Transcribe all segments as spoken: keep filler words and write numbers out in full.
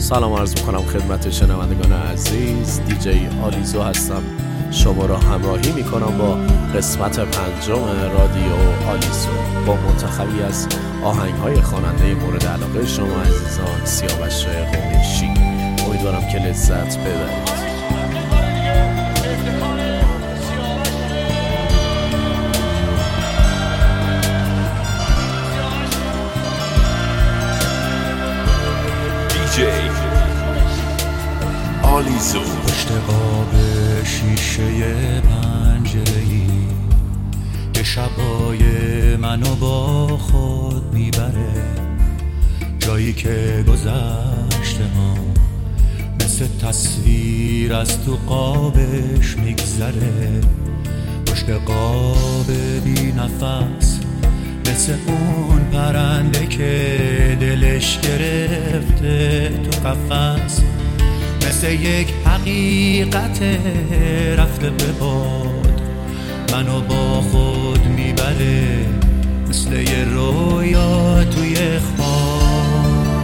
سلام عرض میکنم خدمت شنوندگان عزیز. دیجی آلیزو هستم، شما را همراهی میکنم با قسمت پنجم رادیو آلیزو با منتخبی از آهنگ های خواننده مورد علاقه شما عزیزان، سیاوش قمیشی. امیدوارم که لذت ببرید. آلیزو پشت قاب شیشه پنجره‌ای که شبای منو با خود میبره، جایی که گذشته ها مثل تصویر از تو قابش میگذره. پشت قاب بی نفس مثل اون پرنده که دلش گرفته تو قفس، مثل یک حقیقت رفته به باد منو با خود میبره، مثل یه رویا توی خواب.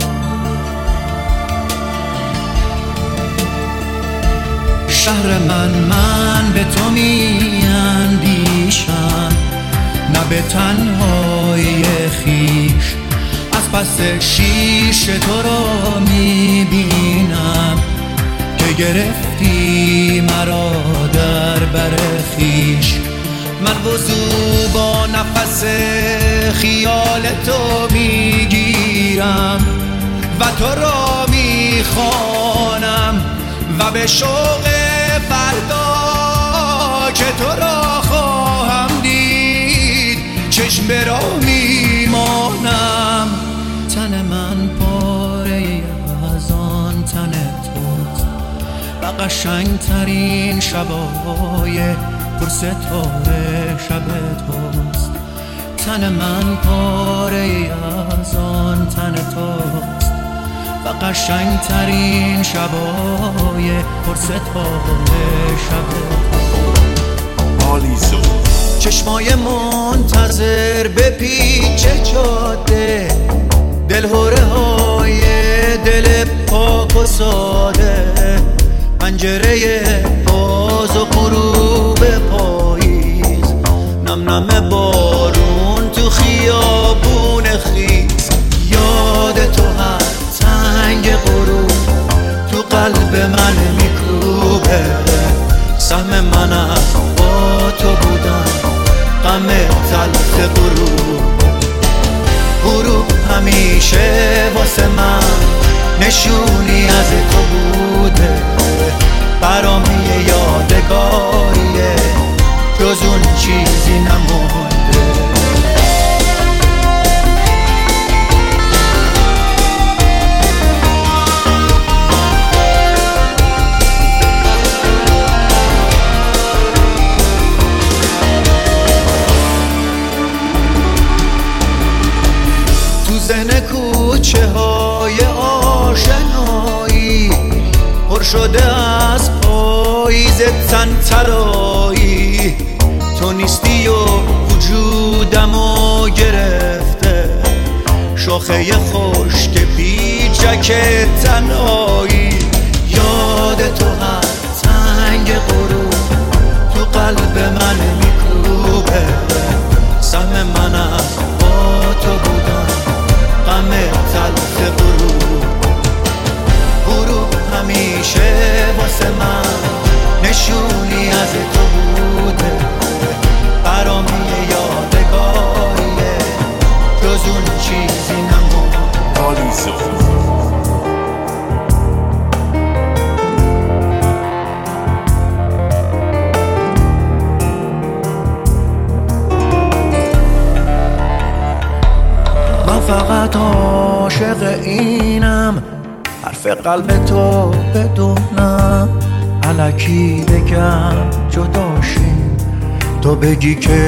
شهر من من به تو میاندیشم، نه به تنهایی خیش، از پس شیشه تو را میبینم که گرفتی مرا در بر خویش. من وضو با نفس خیال تو میگیرم و تو را میخوانم و به شوق فردا که تو را خواهم دید چشم برا میمانم. تن من پاره از آن تن توست و قشنگ ترین شبای پر ستاره شب توست. تن من پاره از آن تن توست و قشنگ ترین شبای پر ستاره شب توست. آلیزو چشمای منتظر به پیچ جاده، دلهوره های دل پاک و ساده، پنجره باز و غروب پاییز، نم نم بارون تو خیابون خیز. یاد تو هر تنگ غروب تو قلب من میکوبه، سهم من از با تو بودن غم تلخ غروب. غروب همیشه واسه من نشونی از تو بوده، برام یه یادگاریه جز اون چیزی نمونده. زن کوچه های آشنایی پر شده از پاییز تنترایی، تو نیستی و وجودمو گرفته، شاخه خشک پیچک تنهایی. یاد تو هر تنگ غروب تو قلب من میکوبه، سهم من از با تو بودن غم تلخ غروب. غروب همیشه واسه من نشونی از تو بوده، برام یه یادگاریه جز اون چیزی نمونده. آلیزو فقط عاشق اینم، حرف قلب تو بدونم، الکی بگم جداشیم تو بگی که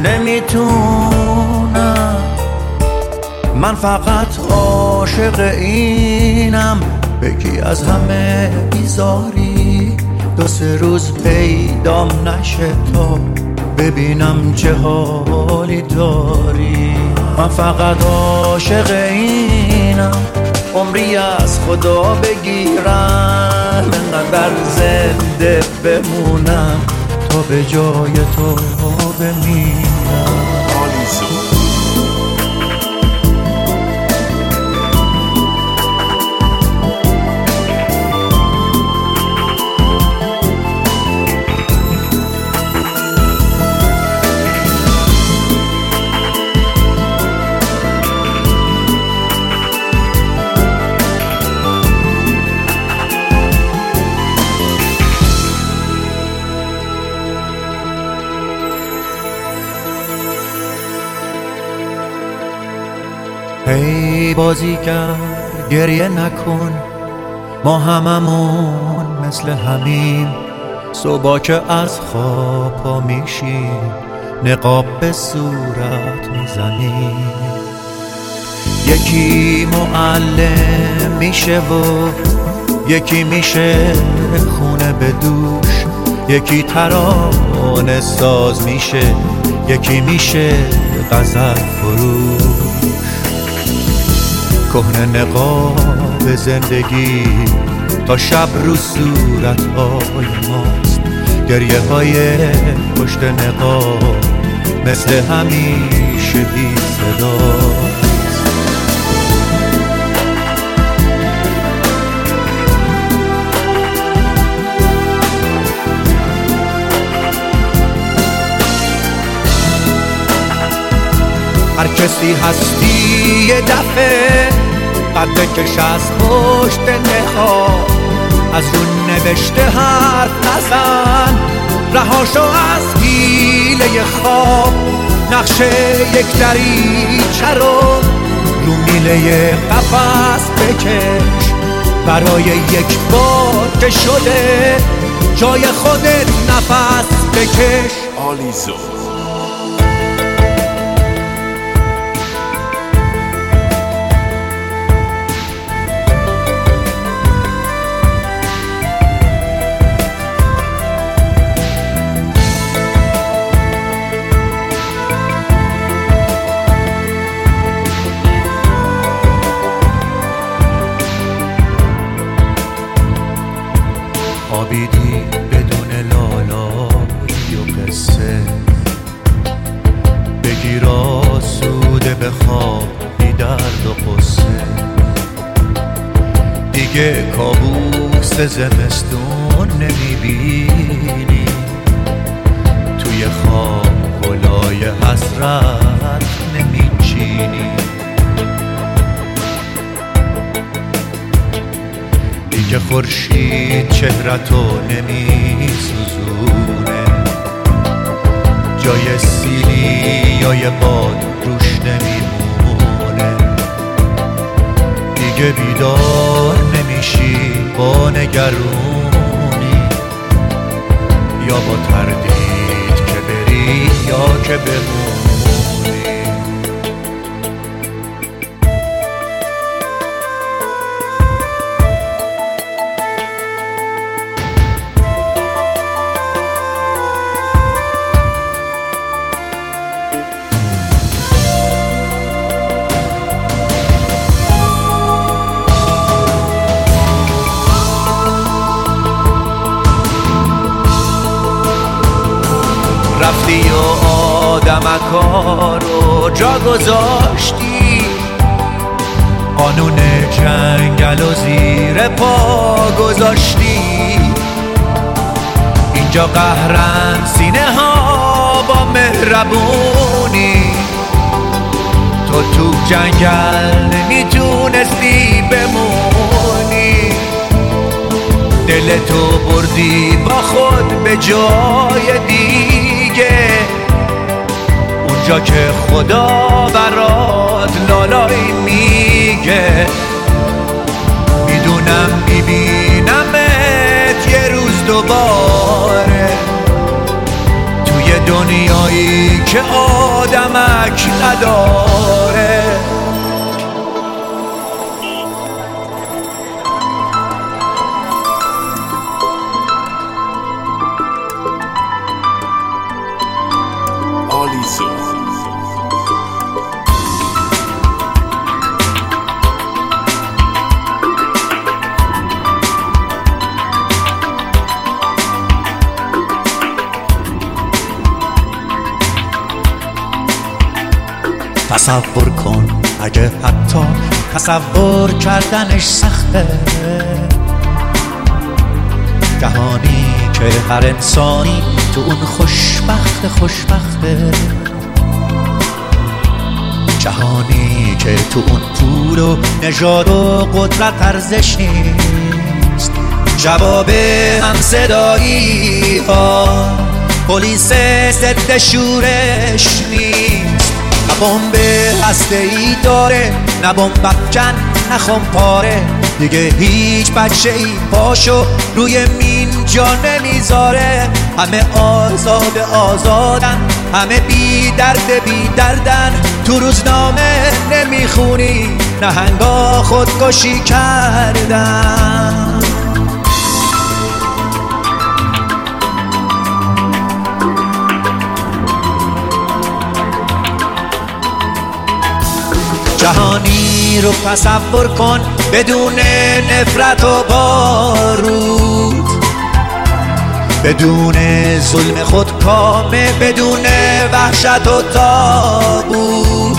نمیتونم. من فقط عاشق اینم، بگی از همه بیزاری، دو سه روز پیدام نشه تا ببینم چه حالی داری. من فقط عاشق اینم، عمری از خدا بگیرم، انقدر زنده بمونم تا به جای تو بمیرم. آلیزو ای بازیگر گریه نکن، ما هممون مثل همین. صبح که از خواب پا میشیم نقاب به صورت میزنیم. یکی معلم میشه و یکی میشه خونه به دوش، یکی ترانه ساز میشه، یکی میشه غزل فروش. کهنه نقاب زندگی تا شب رو صورت‌های ماست، گریه های پشت نقاب مثل همیشه بی صداست. هر کسی هستی یه دفعه قد بکش از پشت نقاب، از رو نوشته حرف نزن، رهاشو از گیله خواب. نقشه یک دریچه رو رو میله قفس بکش، برای یک بار که شده جای خودت نفس بکش. آلیزو خوابیدی بدون لالایی و قصه، بگیر آسوده بخواب بی درد و قصه. دیگه کابوس زمستون نمیبینی، توی خواب گلای حسرت نمیچینی. دیگه خورشید چهرتو نمی سوزونه، جای سیلی یا یه باد روش نمیمونه. دیگه بیدار نمیشی با نگرونی، یا با تردید که بری یا که بمونی. رفتی و آدمکا رو جا گذاشتی، قانون جنگل و زیر پا گذاشتی. اینجا قهرن سینه ها با مهربونی، تو تو جنگل نمیتونستی بمونی. دل تو بردی با خود به جای دیگه، اونجا که خدا برات لالایی میگه. میدونم میبینمت یه روز دوباره، توی دنیایی که آدمک نداره. آلیزو تصور کن اگه حتی تصور کردنش سخته، جهانی که هر انسانی تو اون خوشبخت خوشبخته، جهانی که تو اون پول و نژاد و قدرت ارزش نیست، جواب هم صدایی ها پلیس ضد شورش نیست، نه بمب هسته‌ای داره نه بمب افکن نه خمپاره، دیگه هیچ بچه‌ای پاشو روی مین جا نمیذاره، همه آزاد آزادن، همه بی درد بی دردن، تو روزنامه نمیخونی نهنگا خودکشی کردن. جهانی رو تصور کن بدون نفرت و بارود، بدون ظلم خودکامه، بدون وحشت و تابوت،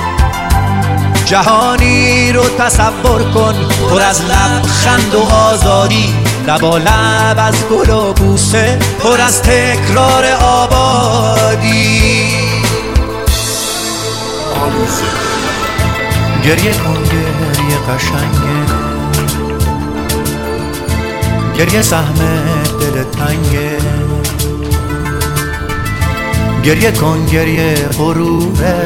جهانی رو تصور کن پر از لبخند و آزادی، لبا لب از گل و بوسه، پر از تکرار آبادی. گریه کن گریه قشنگه، گریه سهم دل تنگه، گریه کن گریه غروره،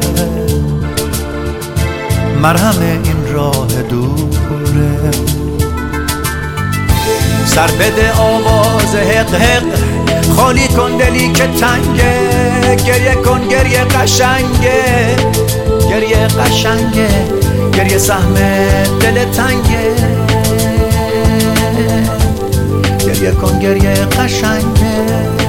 مرهم این راه دوره، سر بده آواز حق حق، خالی کن دلی که تنگه، گریه کن گریه قشنگه، گریه قشنگه، گریه سهم دل تنگه، گریه کن گریه قشنگه.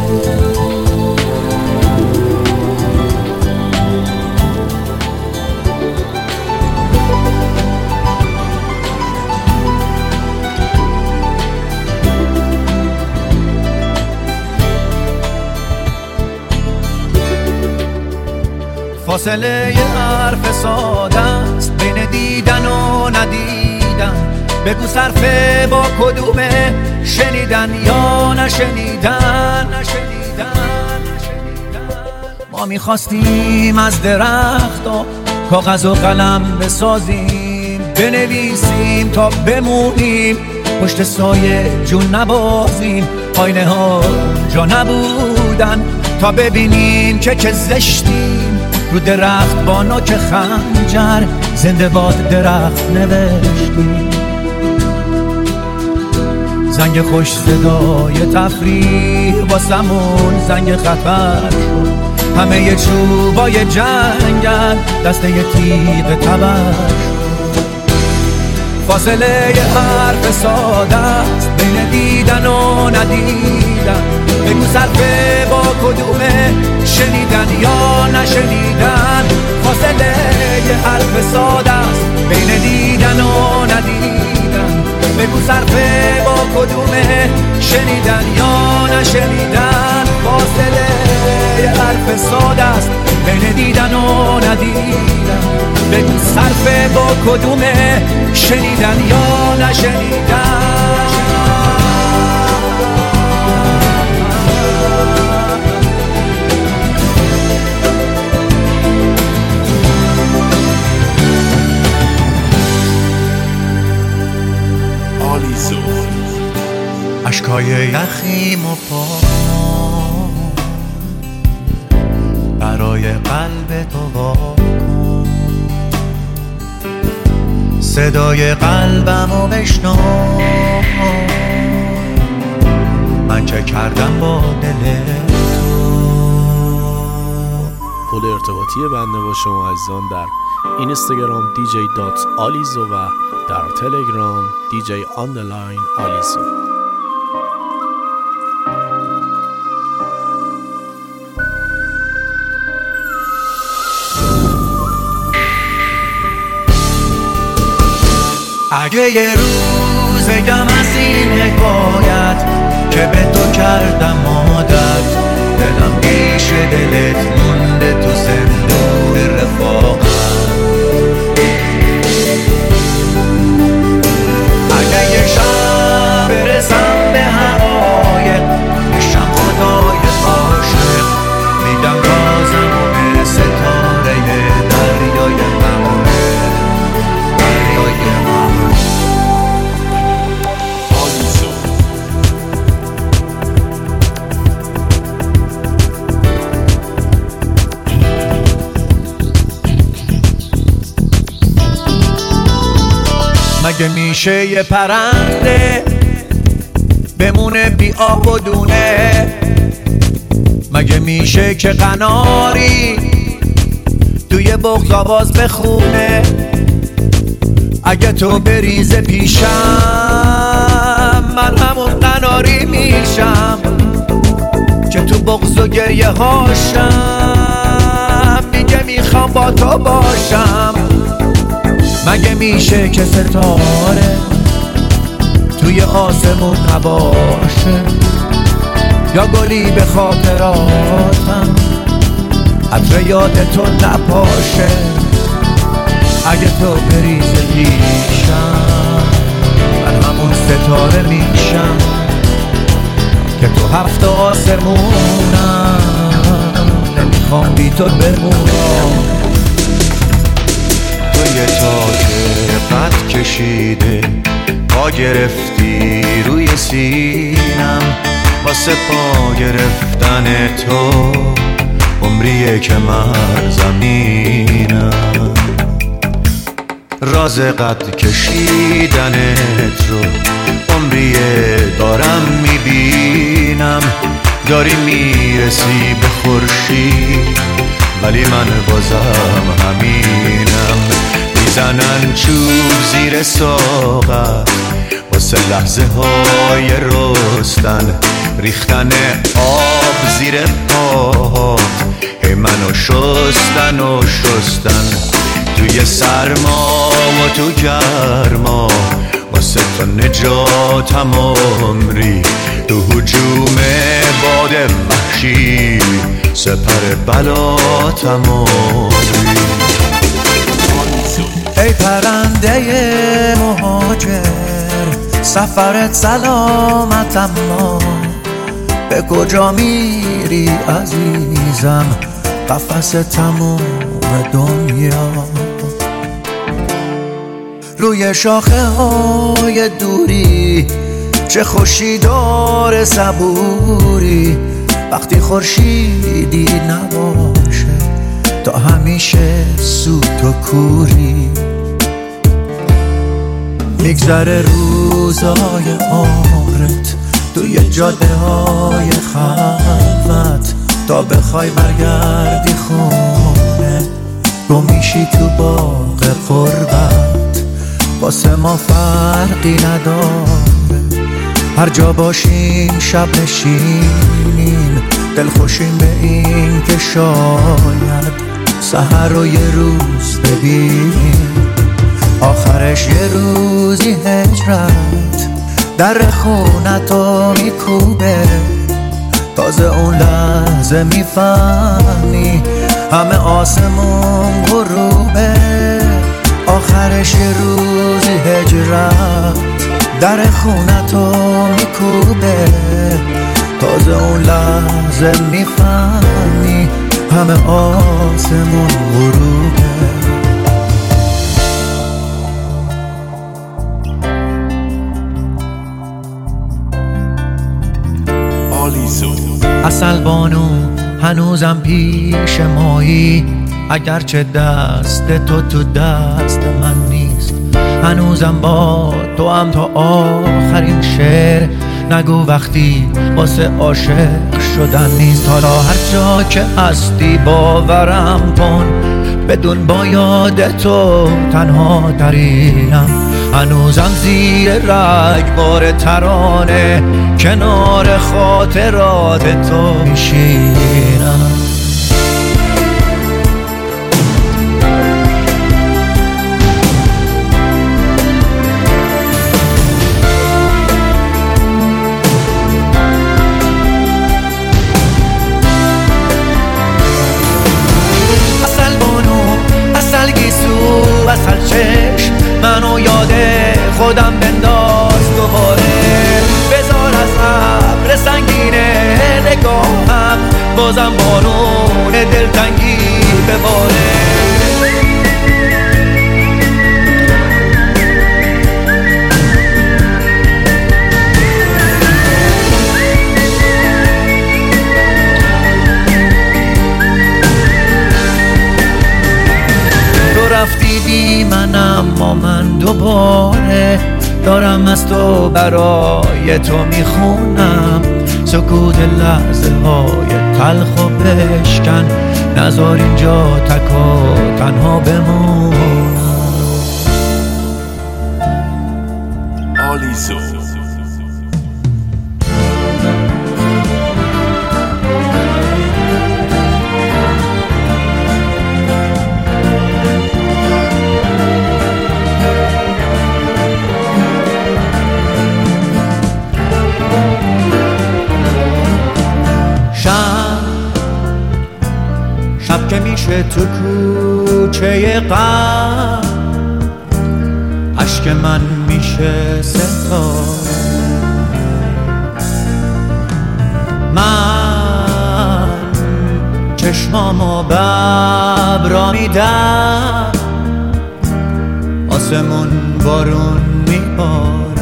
فاصله یه حرف ساده است بین دیدن و ندیدن، بگو صرفه با کدومه، شنیدن یا نشنیدن. ما میخواستیم از درخت و کاغذ و قلم بسازیم، بنویسیم تا بمونیم، پشت سایه جون نبازیم، آینه ها جا نبودن تا ببینیم که چه زشتیم، رو درخت با نوک خنجر زنده باد درخت نوشتیم. زنگ خوش صدای تفریح واسمون زنگ خطر شد، همه ی چوبای جنگن دسته ی تیغ تبر شد. فاصله ی حرف ساده است بین دیدن و ندیدن، بگو صرفه با کدومه، شنیدن یا نشنیدن. فاصله ی حرف ساده است بین دیدن و ندیدن، بگو صرفه با کدومه، شنیدن یا نشنیدن. فاصله ی حرف ساده است بین دیدن و ندیدن، بگو صرفه با کدومه، شنیدن یا نشنیدن. اشکای یخیم و پا برای قلب تو واکن، صدای قلبم رو بشنو، من چه کردم با دل تو. پل ارتباطی بنده با شما عزیزان در اینستاگرام دی جی دات آلیزو و در تلگرام دی جی آندرلاین آلیزو. اگه یه روز بگم از این حکایت که به تو کردم عادت، دلم پیش دلت مونده تو صندوق رفاقت. مگه میشه یه پرنده بمونه بی آب و دونه؟ مگه میشه که قناری توی بغض آواز بخونه؟ اگه تو بریز پیشم من همون قناری میشم که تو بغض و گریه هاشم میگه میخوام با تو باشم. مگه میشه که ستاره توی آسمون نباشه یا گلی به خاطراتم عطر یاد تو نپاشه؟ اگه تو بریز پیشم من همون ستاره میشم که تو هفت آسمونم نمیخوام بی تو بمونم. تو یه تاج قد کشیده پا گرفتی روی سینم واسه پا گرفتن تو عمریه که من زمینم. راز قد کشیدنت رو عمریه دارم میبینم. داری میرسی به خورشید ولی من بازم همینم. میزنن چوب زیر ساغر واسه لحظه های رستن ریختن آب زیر پاهات هی منو شستن و شستن توی سرما و تو گرما واسه تو نجاتم عمری تو هجوم باد وحشی سپر بلاتم عمری. ای پرنده مهاجر سفرت سلامت اما به کجا میری عزیزم قفس تموم دنیا؟ روی شاخه های دوری چه خوشی داره صبوری وقتی خورشیدی نباشه تا همیشه سوت و کوری. میگذره روزای عمرت توی جاده های خلوت تا بخوای برگردی خونه گم میشی تو باغ قربت. واسه ما فرقی نداره هر جا باشیم شب نشینیم دلخوشیم به این که شاید سحر رو یه روز ببینیم آخرش یه روزی هجرت در خونتو میکوبه. تازه اون لحظه میفهمی همه آسمون غروبه. آخرش یه روزی هجرت در خونتو میکوبه. تازه اون لحظه میفهمی همه آسمون غروبه. اصل بانو هنوزم پیش مایی اگرچه دست تو تو دست من نیست هنوزم با تو هم تا آخرین شعر نگو وقتی واسه عاشق شدن نیست. حالا هر جا که هستی باورم کن بدون با یاد تو تنها ترینم هنوزم زیر رگبار ترانه کنار خاطرات تو میشینم. اصل بانو اصل گیسو اصل چشم منو یاد خودم بنداز دوباره. بذار از ابر سنگین نگاهم بازم بارون دلتنگی بباره. تو رفتی بی من اما من دوباره رو برای تو میخونم، سکوت لحظه های تلخ و بشکن، نذار اینجا تک و تنها بمون. آلیزو شب که میشه تو کوچه غم، عشق من میشه ستاره. من چشمامو به ابرا میدم، آسمون بارون میباره.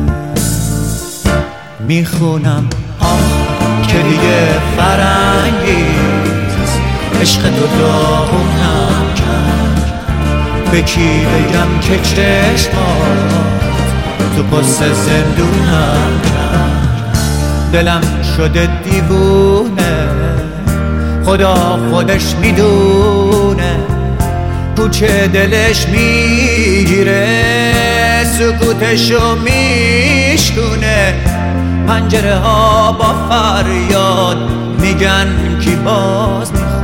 میخونم آه که دیگه فرنگی عشق تو داغونم کرد، به کی بگم که چشمات تو قصه زندونم کرد. دلم شده دیوونه، خدا خودش میدونه، کوچه دلش میگیره، سکوتشو میشکونه. پنجره ها با فریاد میگن کی باز میخونه.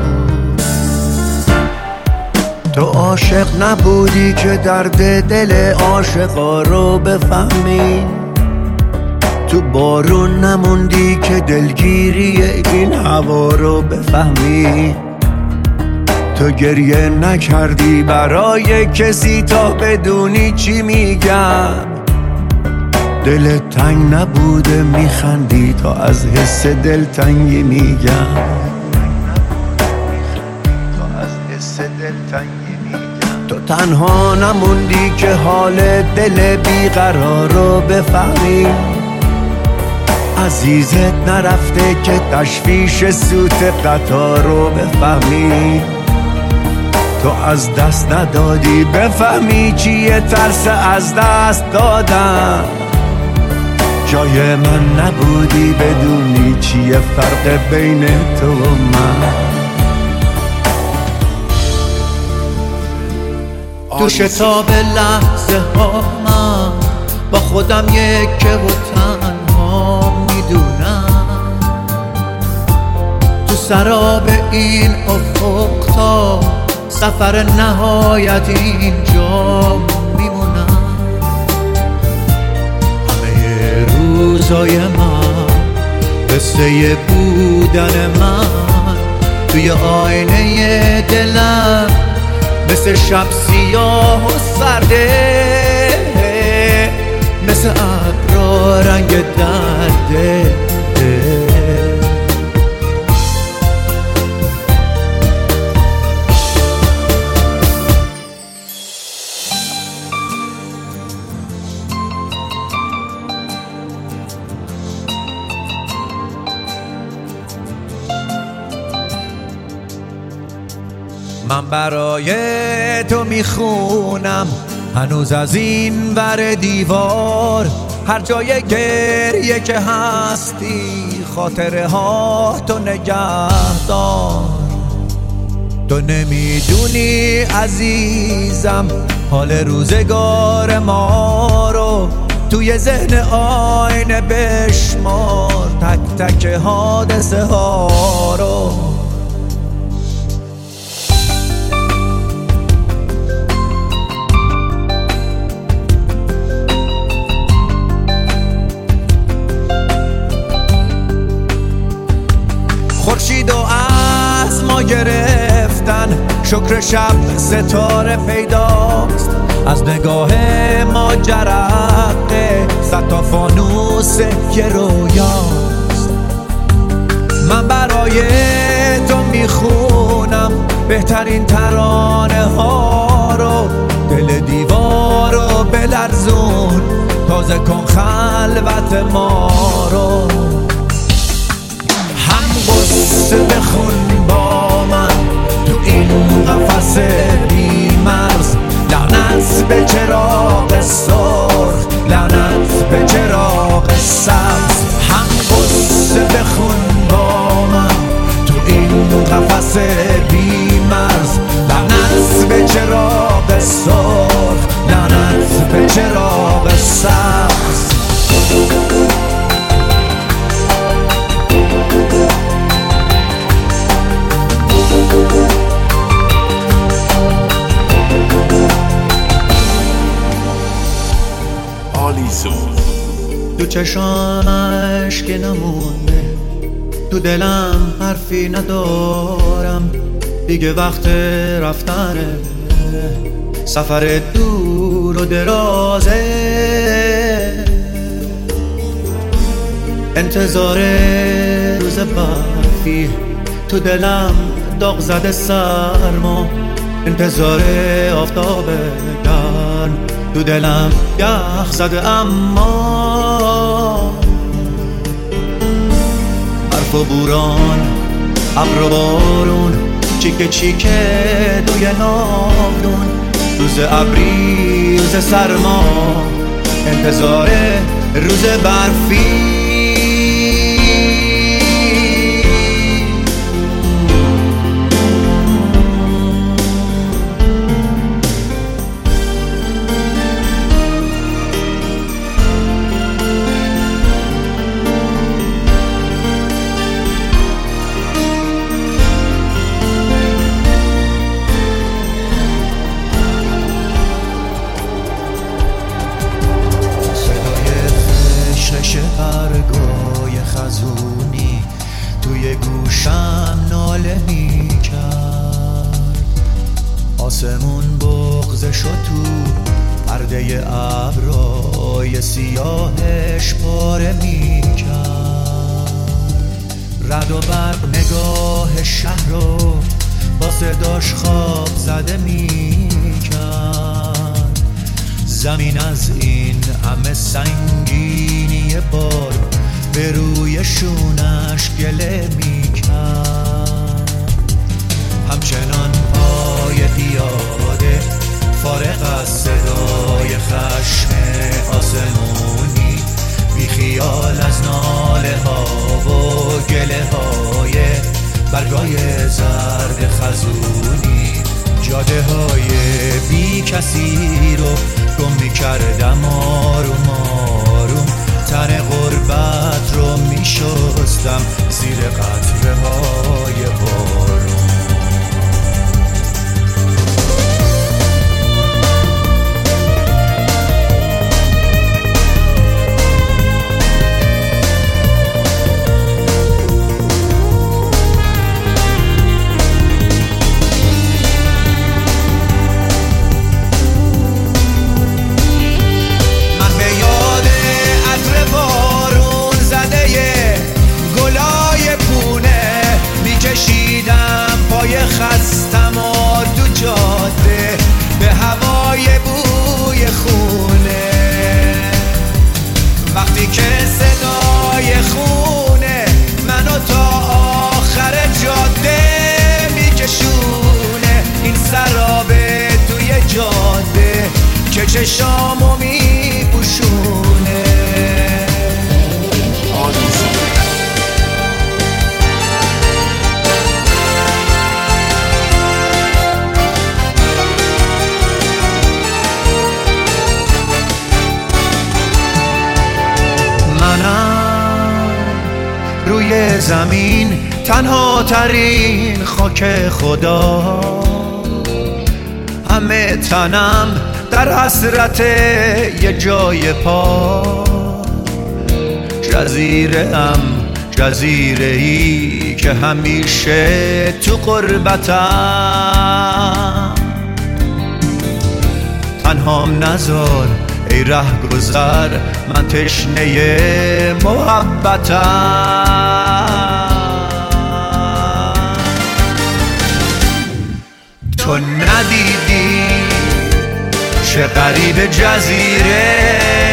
تو عاشق نبودی که درد دل عاشقا رو بفهمی، تو بارون نموندی که دلگیری این هوا رو بفهمی. تو گریه نکردی برای کسی تا بدونی چی میگم، دل تنگ نبوده میخندی تا از حس دلتنگی میگم. تو تنها نموندی که حال دل بیقرار رو بفهمی، عزیزت نرفته که تشویش سوت قطار رو بفهمی. تو از دست ندادی بفهمی چیه ترس از دست دادن، جای من نبودی بدونی چیه فرق بین تو و من. تو شتاب لحظه ها من با خودم یکه و تنها میدونم، تو سراب این افق تا سفر نهایت اینجا میمونم. همه روزای من قصه بودن من توی آینه دلم، مثل شب سیاه و سرده، مثل ابرا رنگ درده. من برای تو میخونم هنوز از این ور دیوار، هر جای گریه که هستی خاطره ها تو نگه دار. تو نمیدونی عزیزم حال روزگار ما رو، توی ذهن آینه بشمار تک تک حادثه ها رو. خورشید و از ما گرفتن، شکر شب ستاره پیداست، از نگاه ما جرقه صد تا فانوس یه رویاست. من برای تو میخونم بهترین ترانه ها رو، دل دیوار رو بلرزون، تازه کن خلوت ما رو. قصه بخون با من تو این قفس بی مرز، لعنت به چراغ سرخ لعنت به چراغ سبز. هم قصه بخون با من تو این قفس بی مرز. لعنت به چراغ سرخ، لعنت به چراغ سبز. آلیسو. تو چشمش که نمونده، تو دلم حرفی ندارم دیگه، وقت رفتنه، سفر دور و درازه، انتظار روز برفی تو دلم داغ زده سرما، انتظار آفتاب گرم تو دلم یخ زده. اما برف و بوران، ابر و بارون، چیکه چیکه توی ناودون، روز ابری روز سرما، انتظار روز برفی. برگای خزونی توی گوشم ناله می کرد، آسمون بغضشو تو پرده ابرای سیاهش پاره می کرد. رد و برق نگاه شهر رو با صداش خواب زده می کرد. زمین از این همه سنگینی بار به روی شونش گله می کرد. همچنان پای پیاده فارغ از صدای خشم آسمونی، بی خیال از ناله ها و گله های برگای زرد خزونی، جاده های بی کسی رو گم می کردم آروم آروم، تن غربت رو می شستم زیر قطره های بارون. خستم و دو جاده به هوای بوی خونه، وقتی که صدای خونه منو تا آخر جاده میکشونه، این سرابه توی جاده که چشامو میپوشونه. روی زمین تنها ترین خاک خدا، همه تنم در حسرت یه جای پا، جزیره ام جزیره ای که همیشه تو قربتم، تنهام نذار ای ره گذر، من تشنه محبتم. تو ندیدی چه غریب جزیره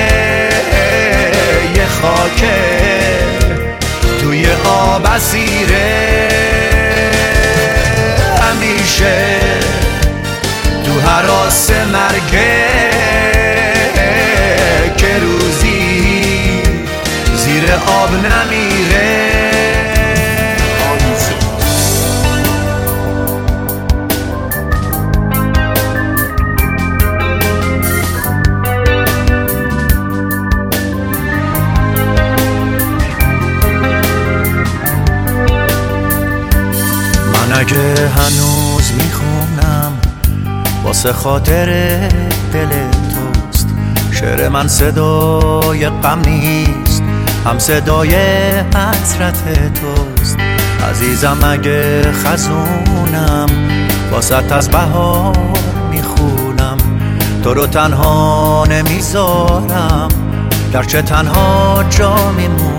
یه خاکه توی آب اسیره، همیشه تو هراس مرگه که رو آب نمیره. من اگه هنوز میخونم واسه خاطر دل توست، شعر من صدای غم نیست، هم صدای حسرت توست. عزیزم اگه خزونم واسه از بهار میخونم، تو رو تنها نمیذارم گرچه تنها جا میمونم.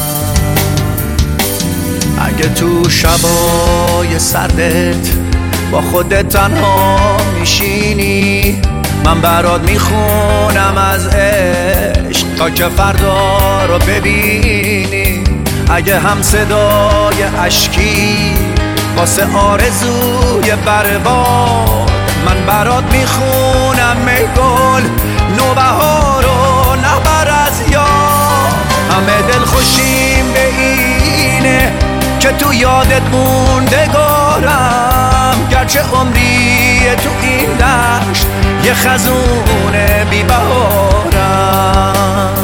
اگه تو شبای سردت با خودت تنها میشینی، من برات میخونم از عشق تا که فردا رو ببینی. اگه هم صدای اشکی واسه آرزوی برباد، من برات میخونم ای گل نوبهار رو نبر از یاد. همه دل خوشیم به اینه که تو یادت موندگارم، گرچه عمری تو این دشت یه خزونه بی بهارم.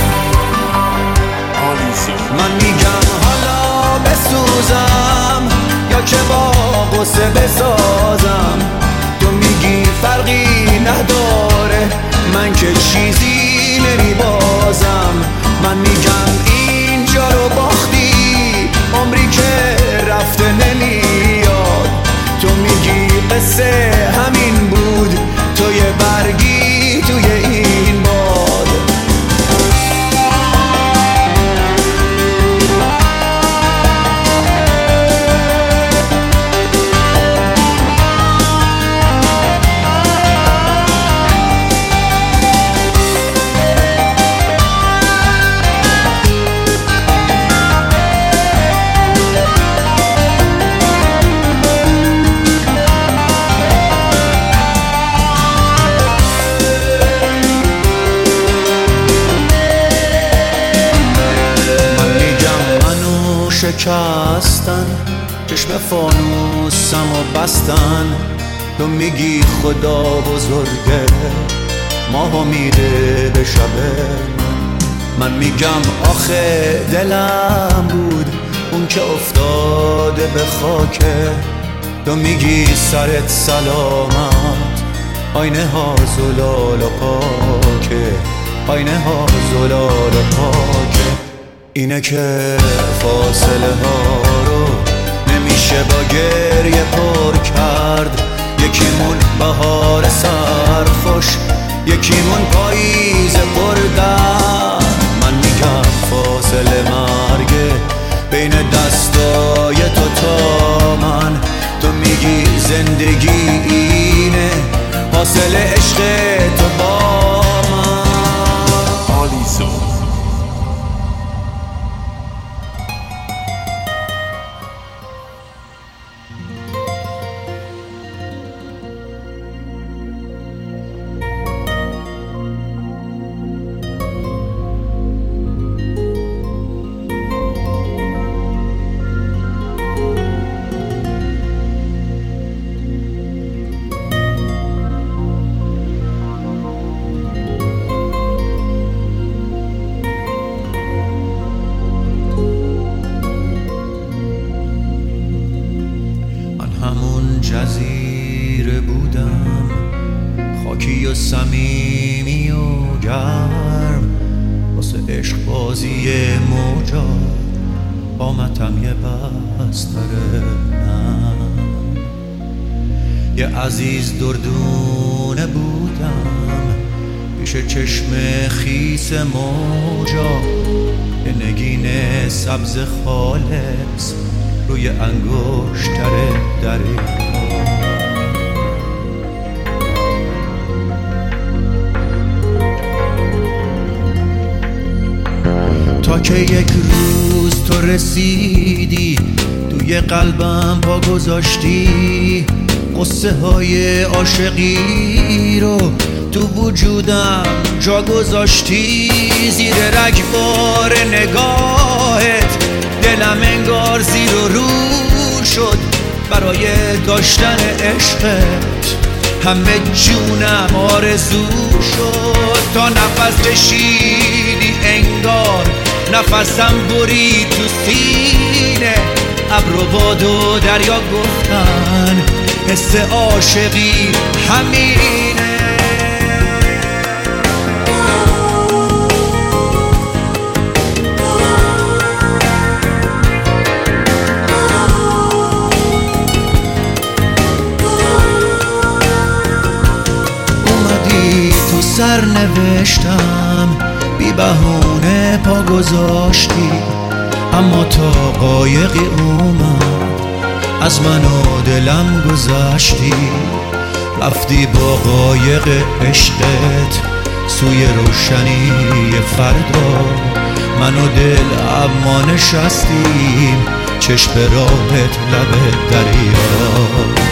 من میگم حالا بسوزم یا که با غصه بسازم، تو میگی فرقی نداره من که چیزی نمیبازم. من میگم اینجا رو باختی عمری که رفته نمیاد، تو میگی قصه همین بود تو یه برگی توی این باد. شکستن چشم فانوسم و بستن، تو میگی خدا بزرگه ماهو میده به شب من. من میگم آخه دلم بود اون که افتاده به خاکه، تو میگی سرت سلامت آینه ها زلال و پاکه، آینه ها زلال و پاکه. اینه که فاصله ها رو نمیشه با گریه پر کرد، یکیمون بهار سرخوش یکیمون پاییز پردرد. من میگم فاصله مرگه بین دستای تو تا من، تو میگی زندگی اینه حاصل عشق تو با من. آلیسو جزیره بودم خاکی و صمیمی و گرم، واسه عشق بازی موجا قامتم یه بستر نم. یه عزیز دردونه بودم پیش چشم خیس موجا، یه نگین سبز خالص روی انگشتر دریا. تا که یک روز تو رسیدی توی قلبم پا گذاشتی، قصه های عاشقی رو تو وجودم جا گذاشتی. زیر رگبار نگاه برای داشتن عشقت همه جونم آرزو شد. تا نفس کشیدی انگار نفسم برید تو سینه. ابر و باد و دریا گفتن حس عاشقی همینه. سر نوشتم بی بهونه پا گذاشتی، اما تا قایقی اومد از من و دلم گذشتی. رفتی با قایق عشقت سوی روشنی فردا، من و دل اما نشستیم چشم راهت لب دریا.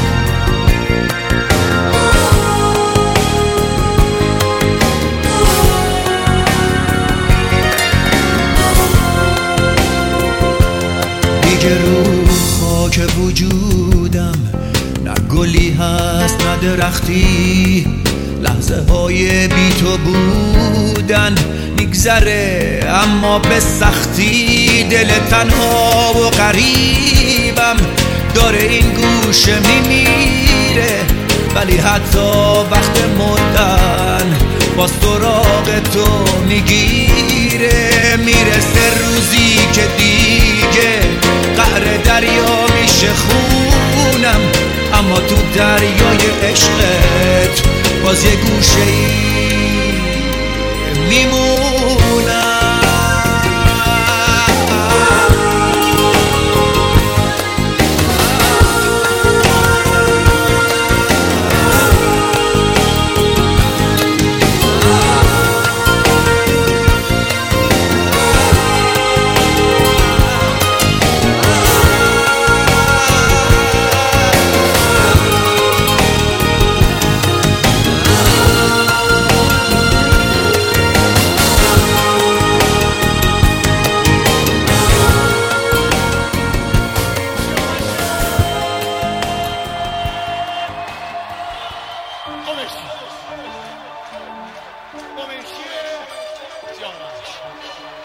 دیگه رو خاک وجودم نه گلی هست نه درختی. لحظه های بی تو بودن میگذره اما به سختی. دل تنها و غریبم داره این گوشه میمیره، ولی حتی وقت مردن باز سراغ تو میگیره. میرسه روزی که دیگه قعر دریا میشه خونم، اما تو دریای عشقت باز یه گوشه ای میمونم. Come